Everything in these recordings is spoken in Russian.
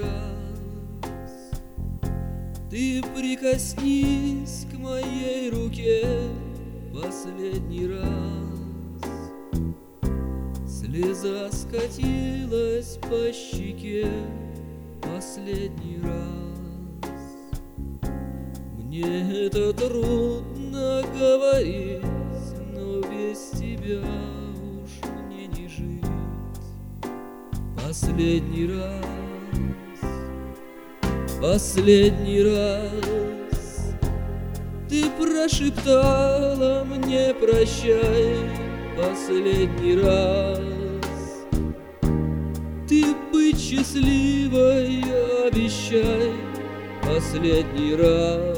раз. Ты прикоснись к моей руке последний раз. Слеза скатилась по щеке последний раз. Мне это трудно говорить, но без тебя уж мне не жить. Последний раз, последний раз ты прошептала мне прощай. Последний раз ты быть счастливой обещай. Последний раз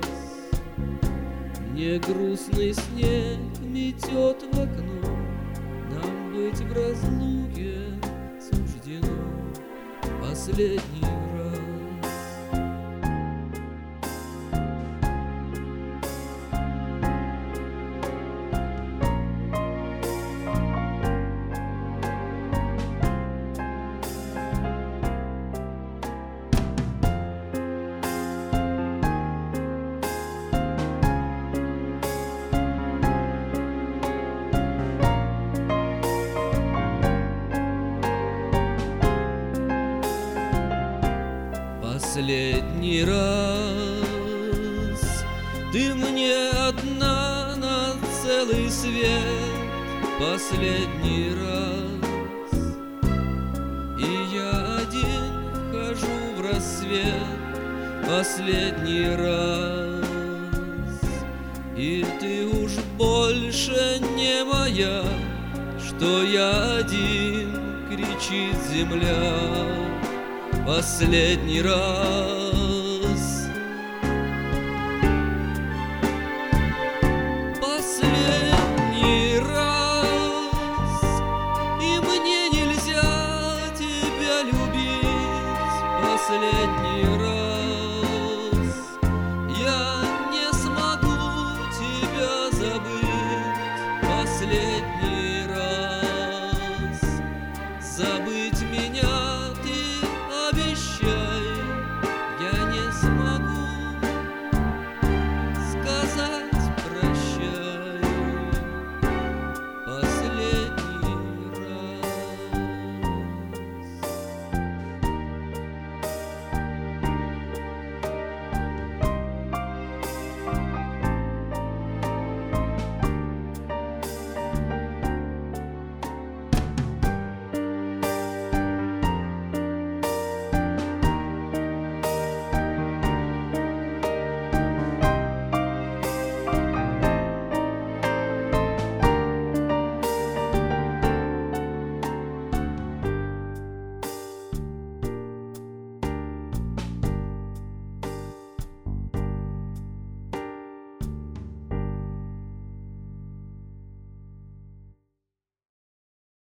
мне грустный снег метет в окно, нам быть в разлуке суждено. Последний раз. Последний раз ты мне одна на целый свет. Последний раз и я один вхожу в рассвет. Последний раз и ты уж больше не моя. Что я один, кричит земля. Последний раз, последний раз, и мне нельзя тебя любить. Последний раз.